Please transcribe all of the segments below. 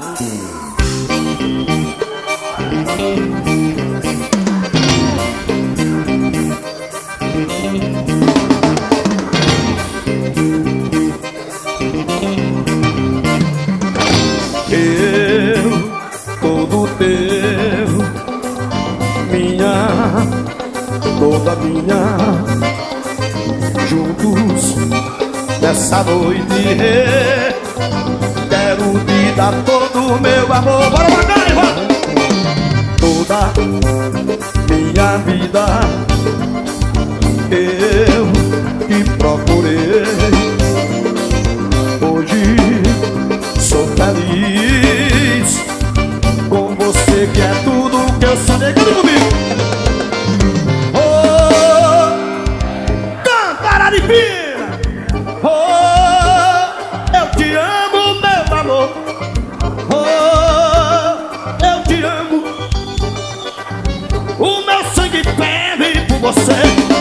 Todo teu, toda minha, juntos nessa noite. Quero te dar todo o meu amor. Bora, Macaiva! Toda minha vida eu te procurei. Hoje sou feliz com você, que é tudo que eu sonhei. Canta comigo! Oh, canta, Araripina! Oh, eu te amo, meu amor. Oh, eu te amo. O meu sangue ferve por você.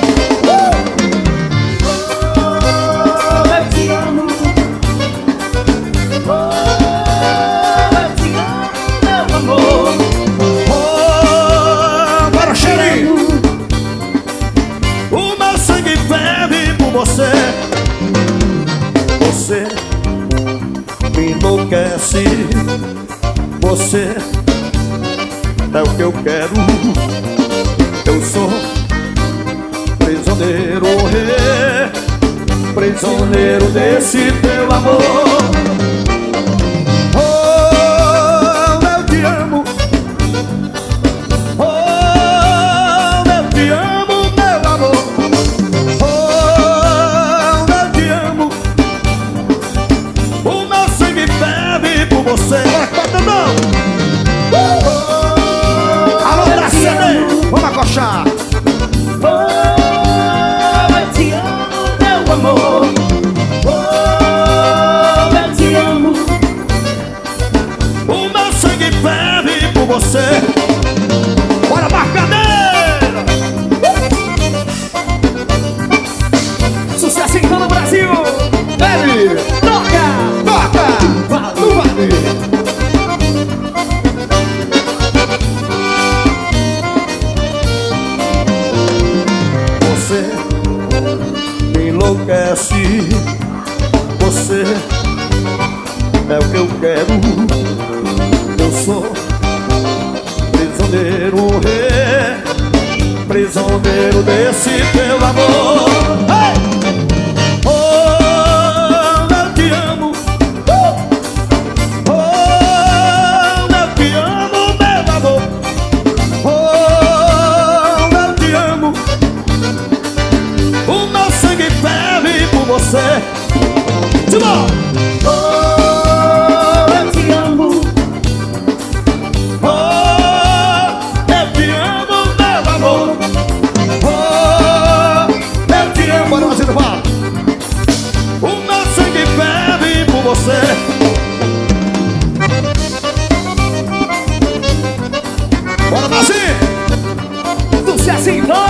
Você me enlouquece. Você é o que eu quero. Eu sou prisioneiro, prisioneiro desse teu amor. Oh, eu te amo. Oh, eu te amo, meu amor. Você vai cantando. Alô, Bracene, vamos acochar. Oh, eu te amo, meu amor. Oh, eu te amo. O meu sangue ferve por você. Bora, Marcadeira! Sucesso em todo o Brasil. Ele toca do Vale. Você me enlouquece. Você é o que eu quero. Eu sou prisioneiro, prisioneiro desse teu amor. Hey! Você, Timão! Oh, eu te amo. Oh, eu te amo, meu amor. Oh, eu te amo. Bora, Marcinho, fala. O meu sangue ferve por você. Bora, Marcinho! Sucesso em